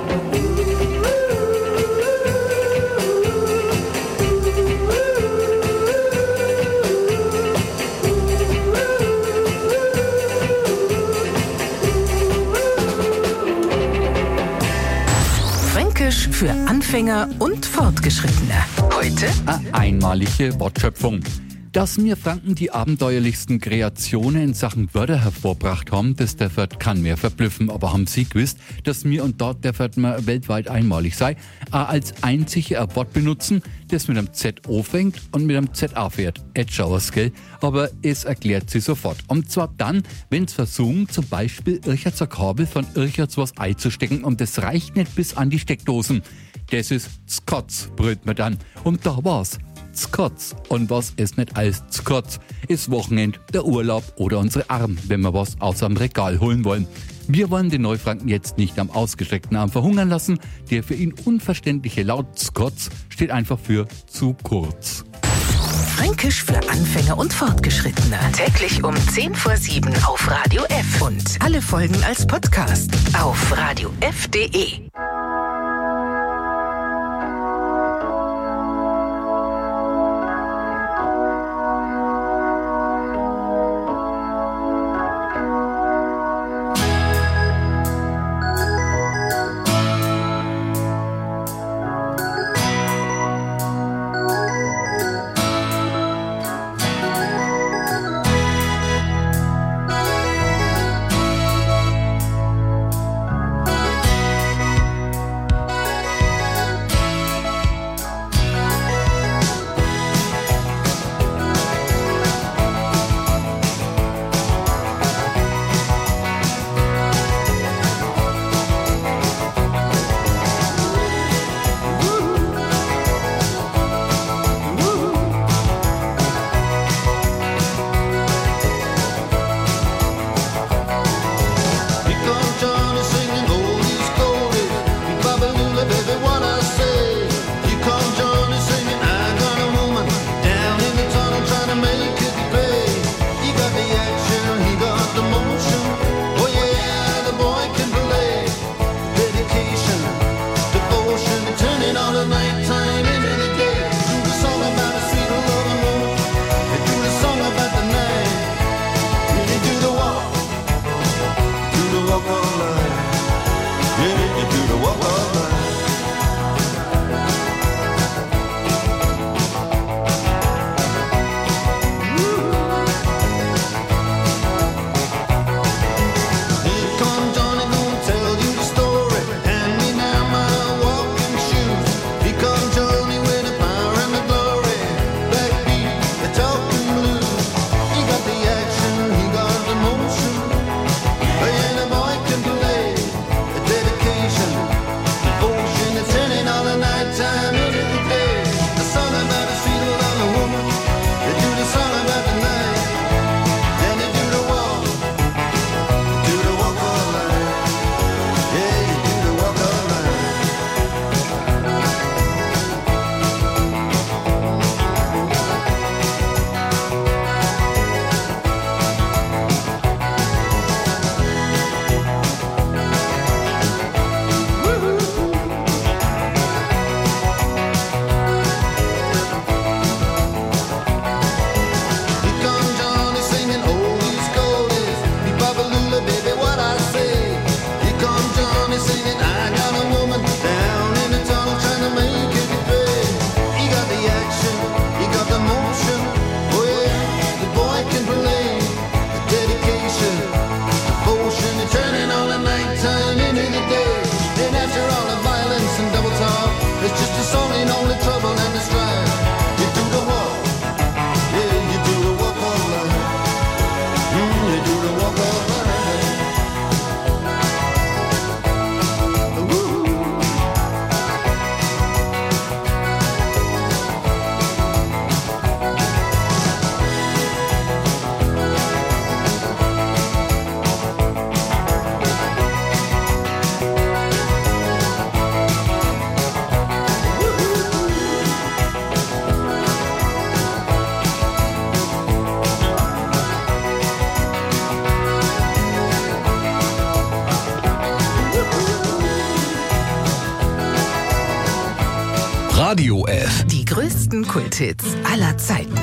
Fränkisch für Anfänger und Fortgeschrittene. Heute eine einmalige Wortschöpfung. Dass wir Franken die abenteuerlichsten Kreationen in Sachen Wörter hervorgebracht haben, das der Wort kann mir verblüffen. Aber haben Sie gewusst, dass mir und dort der Wort mal weltweit einmalig sei? A als einzige ein Wort benutzen, das mit einem Z anfängt und mit einem Z aufhört. Etschauers, gell? Aber es erklärt sie sofort. Und zwar dann, wenn es versuchen, zum Beispiel irgendein Kabel von irgendwas was einzustecken und das reicht nicht bis an die Steckdosen. Das ist Skotz, brüllt man dann. Und da war's. Skotz. Und was ist nicht als Skotz? Ist Wochenend, der Urlaub oder unsere Arm, wenn wir was aus dem Regal holen wollen. Wir wollen den Neufranken jetzt nicht am ausgestreckten Arm verhungern lassen. Der für ihn unverständliche Laut Skotz steht einfach für zu kurz. Fränkisch für Anfänger und Fortgeschrittene. Täglich um zehn vor sieben auf Radio F. Und alle Folgen als Podcast auf radio f punkt de. pain, only trouble and the strife. You do the walk, yeah, you do the walk of life. Mm, you do the walk of life. Radio F. Die größten Kulthits aller Zeiten.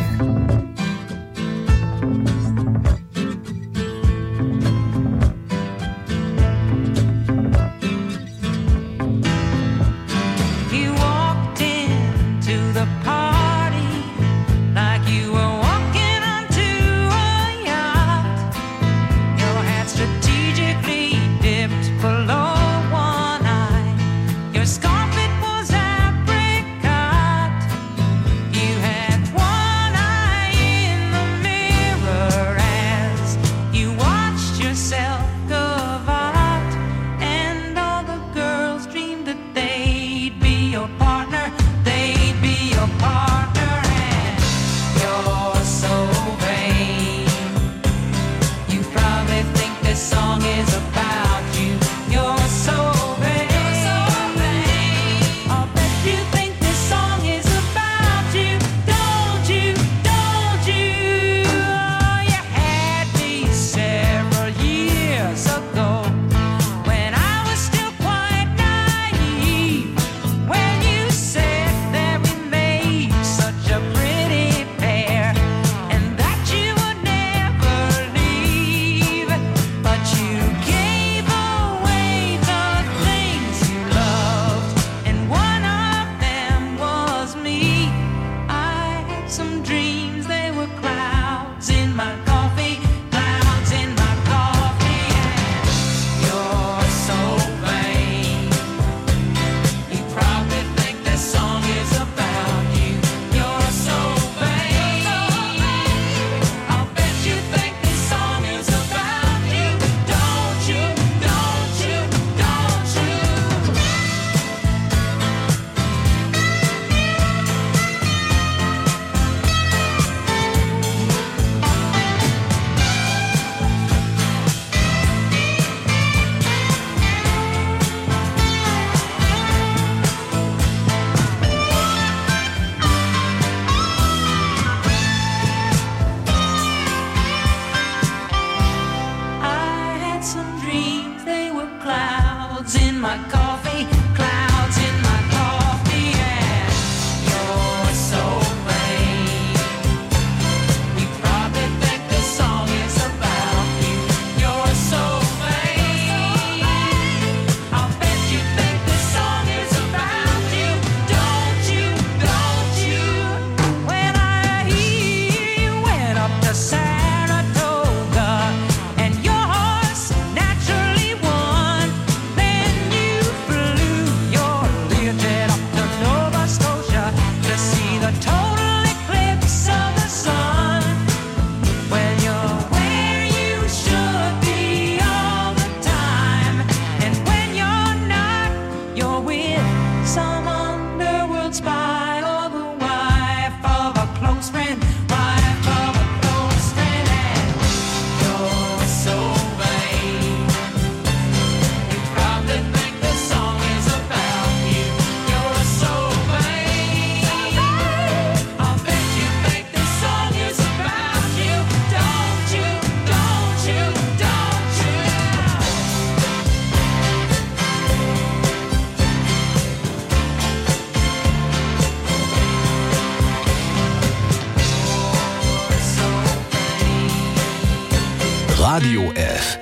Radio F.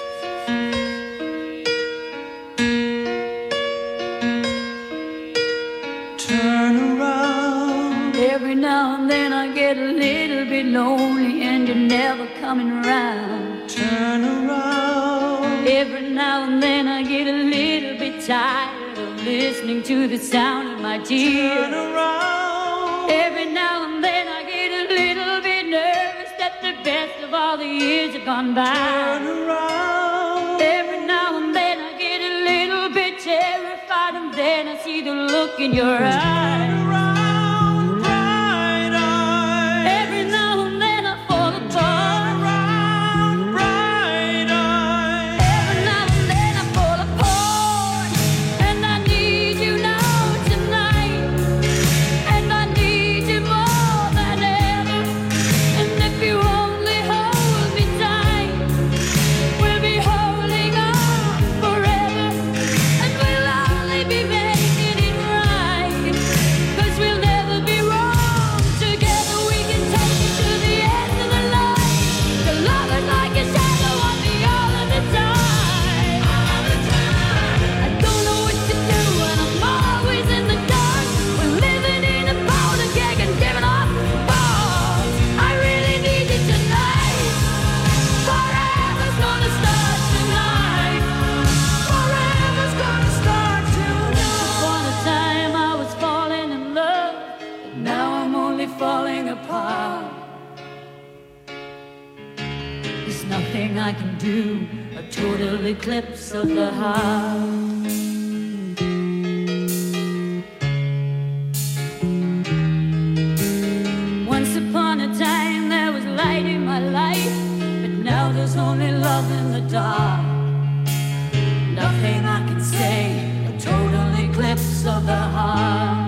Turn around. Every now and then I get a little bit lonely and you're never coming around. Turn around. Every now and then I get a little bit tired of listening to the sound of my tears. Turn around. Every now and then I get a little bit nervous that the best of all the years have gone by. Turn around. Every now and then I get a little bit terrified, and then I see the look in your eyes. I can do a total eclipse of the heart. Once upon a time there was light in my life, but now there's only love in the dark. Nothing I can say, a total eclipse of the heart.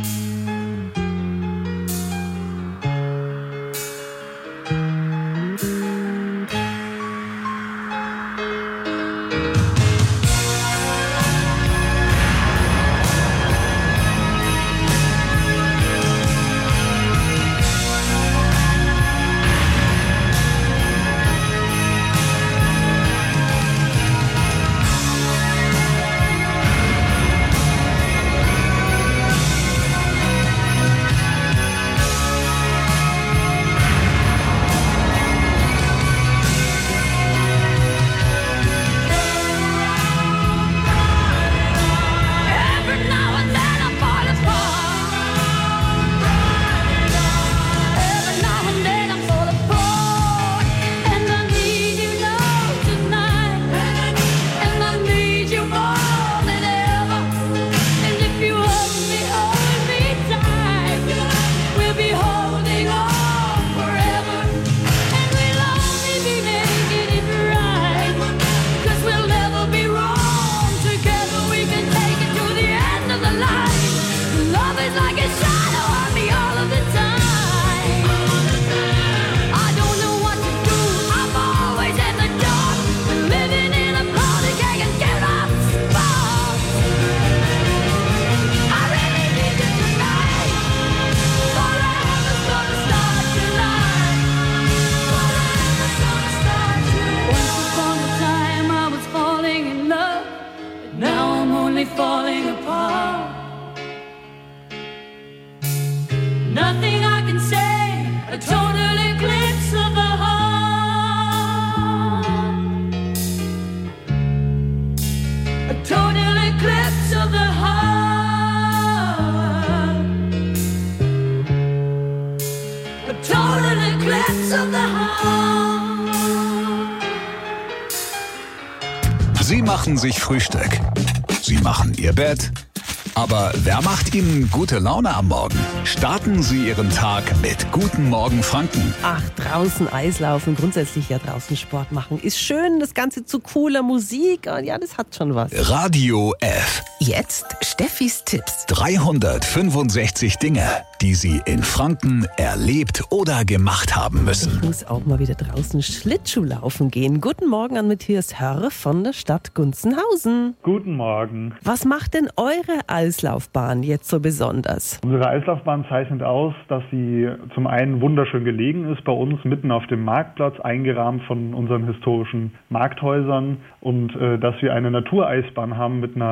Sie machen sich Frühstück. Sie machen Ihr Bett. Aber wer macht Ihnen gute Laune am Morgen? Starten Sie Ihren Tag mit Guten Morgen Franken. Ach, draußen Eislaufen, grundsätzlich ja draußen Sport machen. Ist schön, das Ganze zu cooler Musik. Ja, das hat schon was. Radio F. Jetzt Steffis Tipps. dreihundertfünfundsechzig Dinge, die Sie in Franken erlebt oder gemacht haben müssen. Ich muss auch mal wieder draußen Schlittschuh laufen gehen. Guten Morgen an Matthias Hörr von der Stadt Gunzenhausen. Guten Morgen. Was macht denn eure Eislaufbahn jetzt so besonders? Unsere Eislaufbahn zeichnet aus, dass sie zum einen wunderschön gelegen ist, bei uns mitten auf dem Marktplatz, eingerahmt von unseren historischen Markthäusern, und äh, dass wir eine Natureisbahn haben mit einer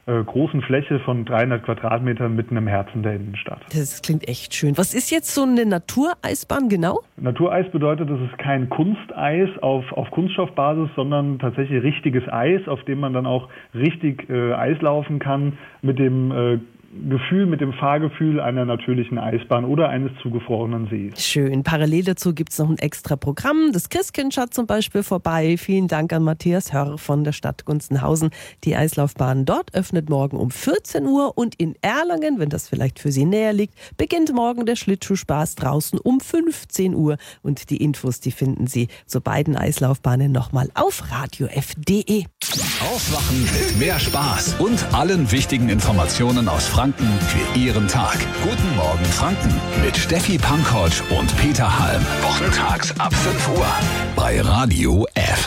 äh, großen Fläche von dreihundert Quadratmetern mitten im Herzen der Innenstadt. Das klingt echt schön. Was ist jetzt so eine Natureisbahn genau? Natureis bedeutet, das ist kein Kunsteis auf, auf Kunststoffbasis, sondern tatsächlich richtiges Eis, auf dem man dann auch richtig äh, Eis laufen kann mit dem äh, Gefühl, mit dem Fahrgefühl einer natürlichen Eisbahn oder eines zugefrorenen Sees. Schön. Parallel dazu gibt es noch ein extra Programm. Das Christkind schaut zum Beispiel vorbei. Vielen Dank an Matthias Hörr von der Stadt Gunzenhausen. Die Eislaufbahn dort öffnet morgen um vierzehn Uhr und in Erlangen, wenn das vielleicht für Sie näher liegt, beginnt morgen der Schlittschuhspaß draußen um fünfzehn Uhr. Und die Infos, die finden Sie zu beiden Eislaufbahnen nochmal auf radio f punkt d e. Aufwachen mit mehr Spaß und allen wichtigen Informationen aus Franken für Ihren Tag. Guten Morgen Franken mit Steffi Pankoć und Peter Halm. Wochentags ab fünf Uhr bei Radio F.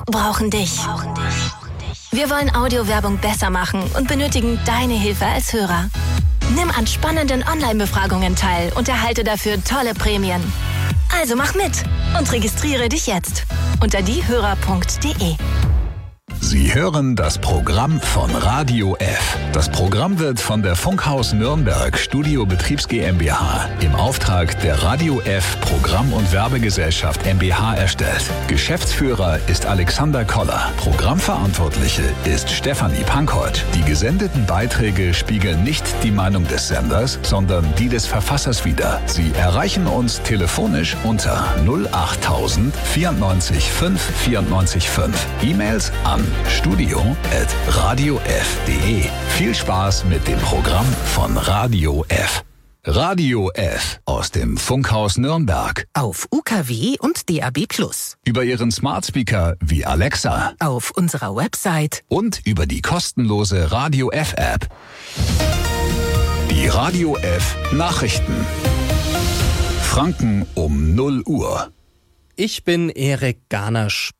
brauchen dich. Wir wollen Audiowerbung besser machen und benötigen deine Hilfe als Hörer. Nimm an spannenden Online-Befragungen teil und erhalte dafür tolle Prämien. Also mach mit und registriere dich jetzt unter diehörer punkt de. Sie hören das Programm von Radio F. Das Programm wird von der Funkhaus Nürnberg Studio Betriebs GmbH im Auftrag der Radio F Programm- und Werbegesellschaft GmbH erstellt. Geschäftsführer ist Alexander Koller. Programmverantwortliche ist Stefanie Pankott. Die gesendeten Beiträge spiegeln nicht die Meinung des Senders, sondern die des Verfassers wider. Sie erreichen uns telefonisch unter null acht tausend vierundneunzig fünf vierundneunzig fünf. E-Mails an studio at radio f punkt de. Viel Spaß mit dem Programm von Radio F. Radio F aus dem Funkhaus Nürnberg. Auf U K W und D A B plus. Über Ihren Smart Speaker wie Alexa. Auf unserer Website. Und über die kostenlose Radio F App. Die Radio F Nachrichten. Franken um null Uhr. Ich bin Erik Garnasch.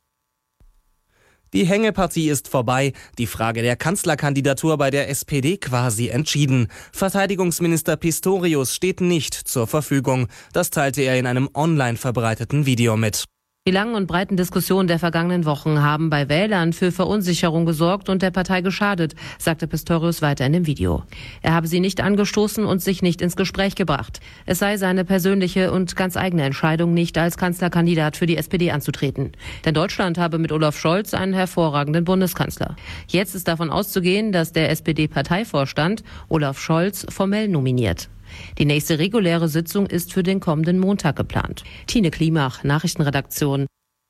Die Hängepartie ist vorbei, die Frage der Kanzlerkandidatur bei der S P D quasi entschieden. Verteidigungsminister Pistorius steht nicht zur Verfügung. Das teilte er in einem online verbreiteten Video mit. Die langen und breiten Diskussionen der vergangenen Wochen haben bei Wählern für Verunsicherung gesorgt und der Partei geschadet, sagte Pistorius weiter in dem Video. Er habe sie nicht angestoßen und sich nicht ins Gespräch gebracht. Es sei seine persönliche und ganz eigene Entscheidung, nicht als Kanzlerkandidat für die S P D anzutreten. Denn Deutschland habe mit Olaf Scholz einen hervorragenden Bundeskanzler. Jetzt ist davon auszugehen, dass der S P D-Parteivorstand Olaf Scholz formell nominiert. Die nächste reguläre Sitzung ist für den kommenden Montag geplant. Tine Klimach, Nachrichtenredaktion.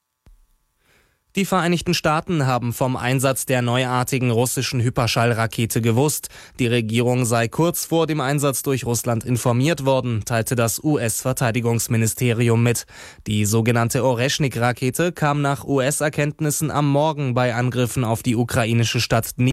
Die Vereinigten Staaten haben vom Einsatz der neuartigen russischen Hyperschallrakete gewusst. Die Regierung sei kurz vor dem Einsatz durch Russland informiert worden, teilte das U S-Verteidigungsministerium mit. Die sogenannte Oreschnik-Rakete kam nach U S-Erkenntnissen am Morgen bei Angriffen auf die ukrainische Stadt